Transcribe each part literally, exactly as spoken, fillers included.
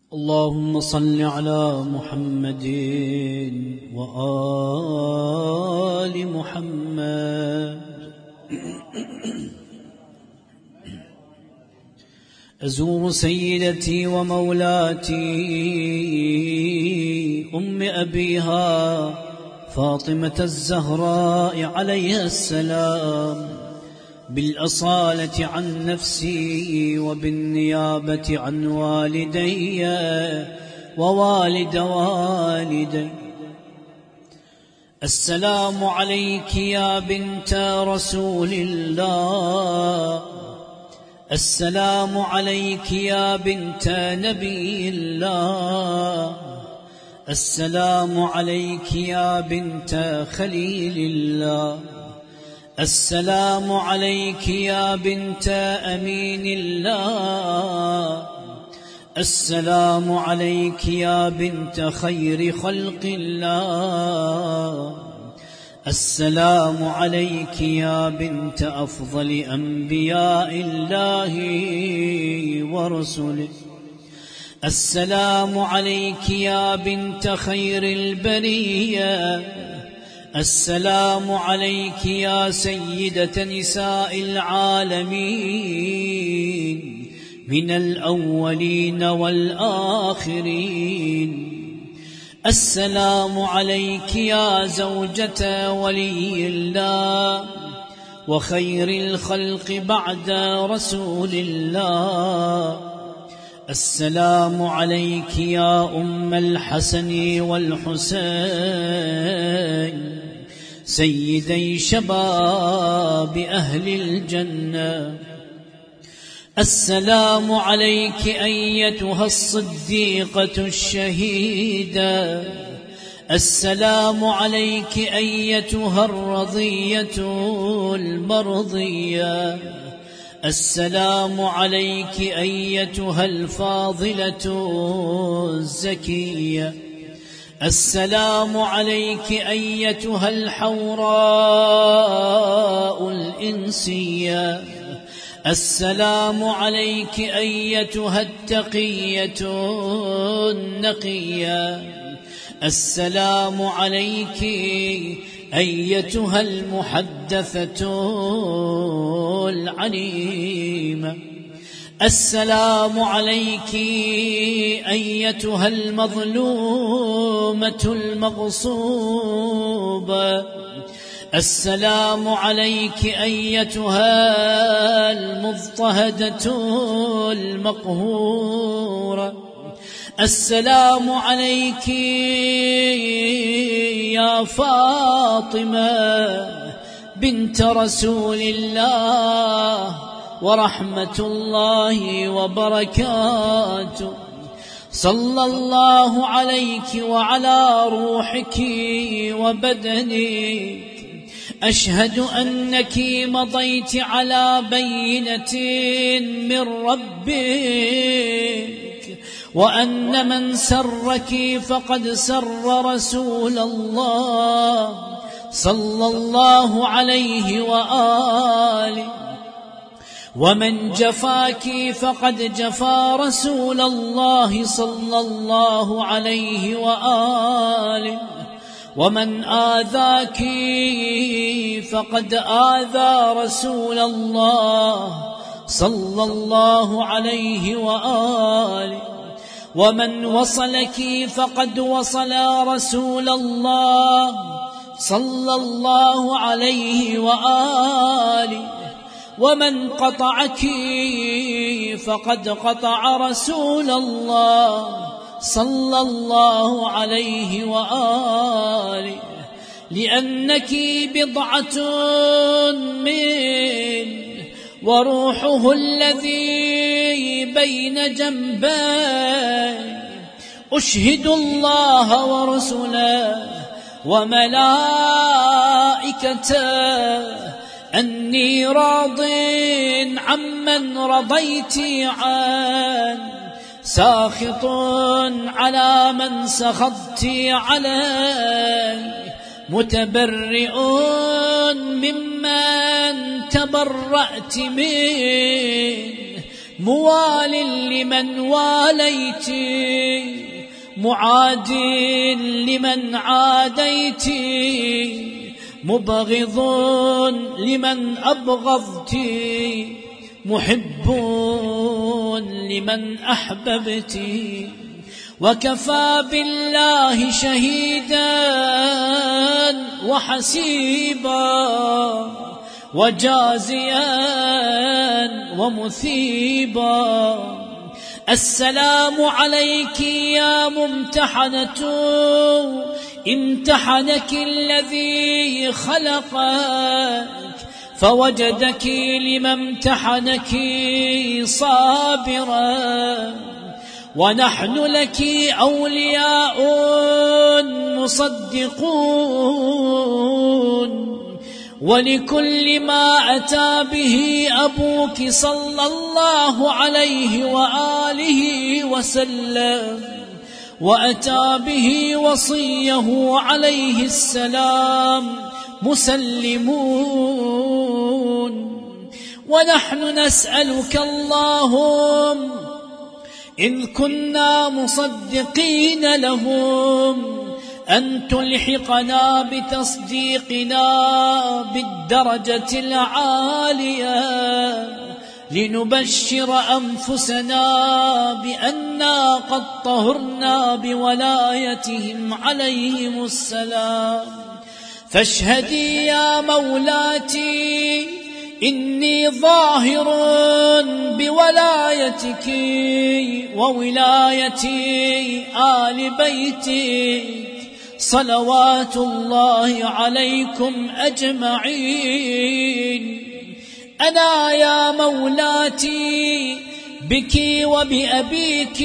اللهم صل على محمد وآل محمد. أزور سيدتي ومولاتي أم أبيها فاطمة الزهراء عليها السلام بالأصالة عن نفسي وبالنيابة عن والدي ووالد والدي. السلام عليك يا بنت رسول الله، السلام عليك يا بنت نبي الله، السلام عليك يا بنت خليل الله، السلام عليك يا بنت أمين الله، السلام عليك يا بنت خير خلق الله، السلام عليك يا بنت أفضل أنبياء الله ورسله، السلام عليك يا بنت خير البرية، السلام عليك يا سيدة نساء العالمين من الأولين والآخرين، السلام عليك يا زوجة ولي الله وخير الخلق بعد رسول الله، السلام عليك يا أم الحسن والحسين سيدي شباب أهل الجنة، السلام عليك أيتها الصديقة الشهيدة، السلام عليك أيتها الرضية المرضية، السلام عليك أيتها الفاضلة الزكية، السلام عليك أيتها الحوراء الإنسية، السلام عليك أيتها التقية النقية، السلام عليك أيتها المحدثة العليمة، السلام عليك أيتها المظلومة المغصوبة، السلام عليك أيتها المضطهدة المقهورة، السلام عليك يا فاطمة بنت رسول الله ورحمة الله وبركاته. صلى الله عليك وعلى روحك وبدنك. أشهد أنك مضيت على بينة من ربك، وأن من سرك فقد سر رسول الله صلى الله عليه وآله، ومن جفاك فقد جفا رسول الله صلى الله عليه وآله، ومن آذاك فقد آذى رسول الله صلى الله عليه وآله، ومن وصلك فقد وصل رسول الله صلى الله عليه وآله، ومن قطعك فقد قطع رسول الله صلى الله عليه وآله، لأنك بضعة من وروحه الذي بين جنبيه. أشهد الله ورسله وملائكته أني راض عمن رضيت عنه، ساخط على من سخطت عليه، متبرئ ممن تبرأت منه، موال لمن واليت معاد لمن عاديت مبغض لمن أبغضت محب لمن أحببت وكفى بالله شهيدا وحسيبا وجازيا ومثيبا. السلام عليك يا ممتحنة امتحنك الذي خلقك فوجدك لما امتحنك صابرا ونحن لك أولياء مصدقون ولكل ما أتى به أبوك صلى الله عليه وآله وسلم وأتى به وصيه عليه السلام مسلمون. ونحن نسألك اللهم إن كنا مصدقين لهم أن تلحقنا بتصديقنا بالدرجة العالية لنبشر أنفسنا بأننا قد طهرنا بولايتهم عليهم السلام. فاشهدي يا مولاتي إني ظاهر بولايتك وولاية آل بيتك صلوات الله عليكم أجمعين. أنا يا مولاتي بك وبأبيك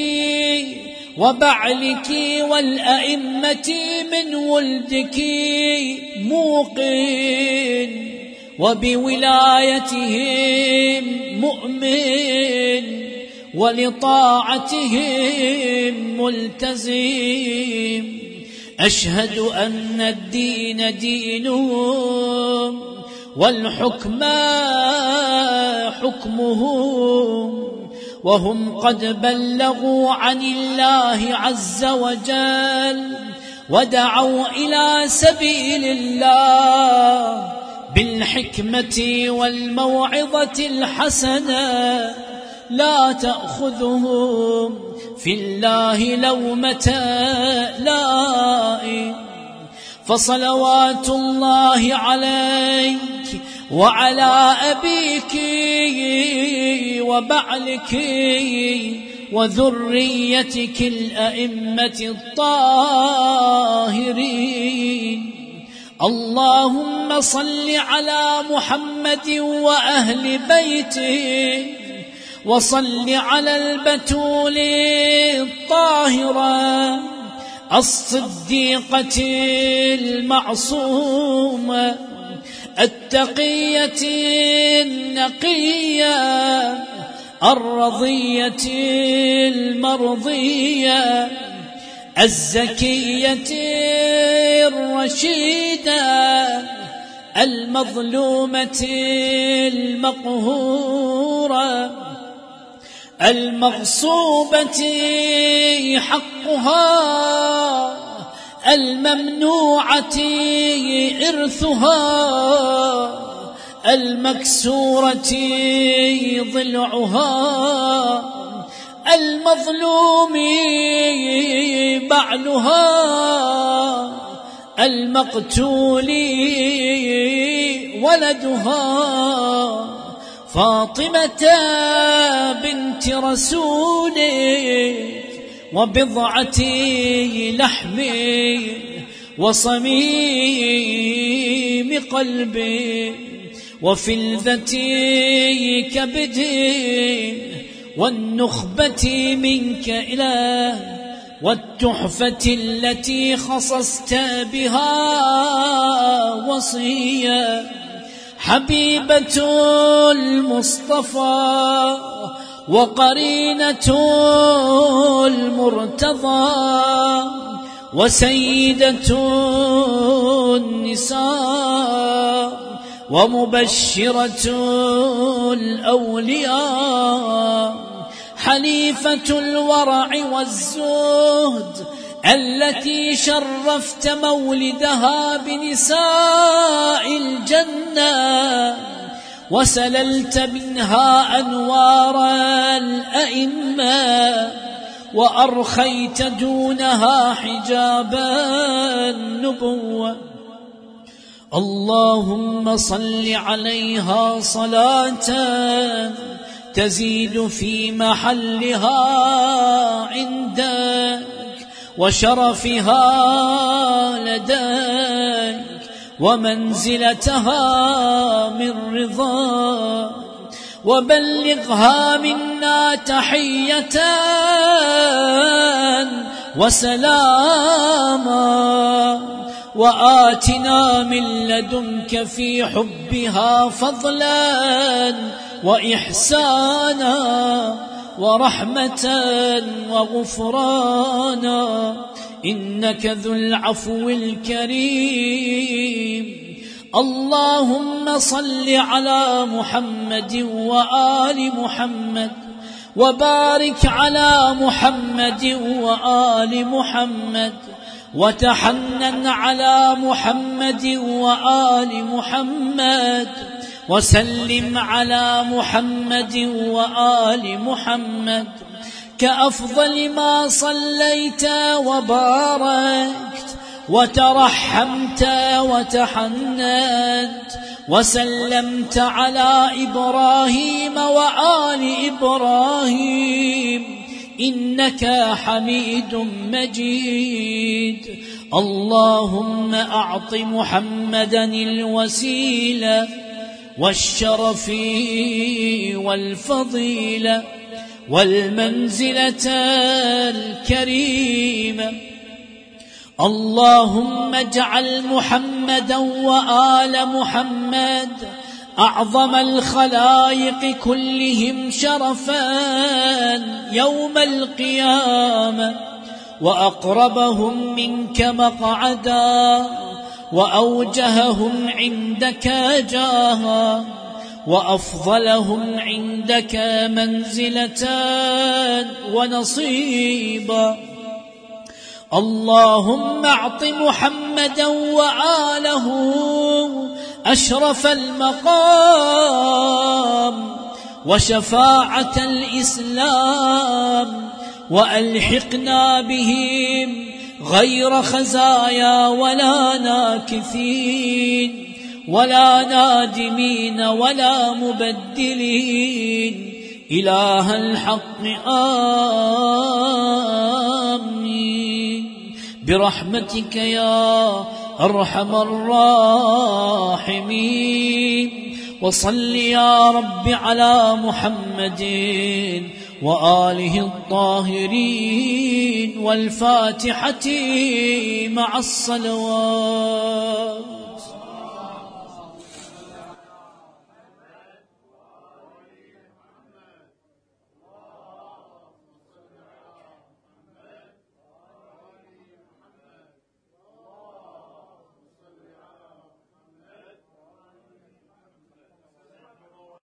وبعلك والأئمة من ولدك موقن وبولايتهم مؤمن ولطاعتهم ملتزم. أشهد أن الدين دينهم والحكم حكمهم وهم قد بلغوا عن الله عز وجل ودعوا إلى سبيل الله بالحكمة والموعظة الحسنة لا تأخذهم في الله لومة لائم. فصلوات الله عليك وعلى أبيك وبعلك وذريتك الأئمة الطاهرين. اللهم صل على محمد وأهل بيته وصل على البتول الطاهرة الصديقة المعصومة التقية النقية الرضية المرضية الزكية الرشيدة المظلومة المقهورة المغصوبة حقها الممنوعة إرثها المكسورة ضلعها المظلوم بعلها المقتول ولدها فاطمة بنت رسولك وبضعة لحمي وصميم قلبي وفلذة كبدي والنخبة منك إله والتحفة التي خصصت بها وصية حبيبة المصطفى وقرينة المرتضى وسيدة النساء ومبشرة الأولياء حليفة الورع والزهد التي شرفت مولدها بنساء الجنة وسللت منها أنوار الأئمة وأرخيت دونها حجاب النبوة. اللهم صل عليها صلاة تزيد في محلها عندك وشرفها لديك ومنزلتها من رضاك، وبلغها منا تحية وسلاما، وآتنا من لدنك في حبها فضلا وإحسانا ورحمة وغفرانا، إنك ذو العفو الكريم. اللهم صل على محمد وآل محمد، وبارك على محمد وآل محمد، وتحنن على محمد وآل محمد، وسلم على محمد وآل محمد كأفضل ما صليت وباركت وترحمت وتحننت وسلمت على إبراهيم وآل إبراهيم إنك حميد مجيد. اللهم أعط محمدا الوسيلة والشرف والفضيلة والمنزلة الكريمة. اللهم اجعل محمدا وآل محمد أعظم الخلائق كلهم شرفا يوم القيامة، وأقربهم منك مقعدا، وأوجههم عندك جاها، وأفضلهم عندك منزلة ونصيبا. اللهم اعط محمدا وآله أشرف المقام وشفاعة الإسلام، وألحقنا بهم غير خزايا ولا ناكثين ولا نادمين ولا مبدلين، إله الحق آمين برحمتك يا أرحم الراحمين. وصل يا رب على محمد وآله الطاهرين والفاتحة مع الصلوات.